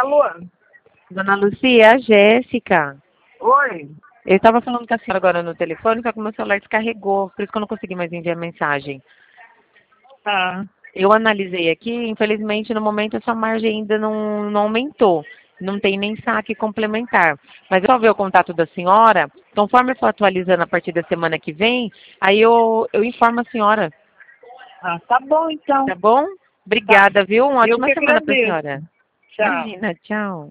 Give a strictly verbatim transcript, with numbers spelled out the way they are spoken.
Alô? Dona Lucia, é a Jéssica. Oi? Eu estava falando com a senhora agora no telefone, só que o meu celular descarregou, por isso que eu não consegui mais enviar mensagem. Ah, Eu analisei aqui, infelizmente no momento a sua margem ainda não, não aumentou. Não tem nem saque complementar. Mas eu só ver o contato da senhora, conforme eu for atualizando a partir da semana que vem, aí eu, eu informo a senhora. ah, tá bom então. Tá bom? Obrigada, viu? Uma Eu ótima que semana para a agradeço. senhora. Tchau. Imagina, tchau.